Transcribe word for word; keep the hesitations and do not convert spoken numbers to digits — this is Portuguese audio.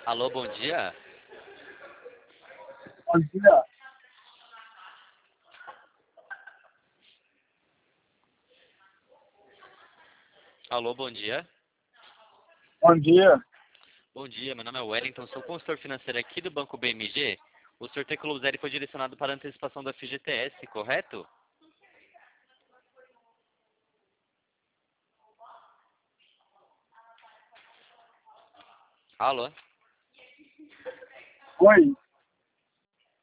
Alô, bom dia. Bom dia. Alô, bom dia. Bom dia. Bom dia, meu nome é Wellington, sou consultor financeiro aqui do Banco B M G. O sorteio Clube Zero foi direcionado para a antecipação da F G T S, correto? Alô? Oi.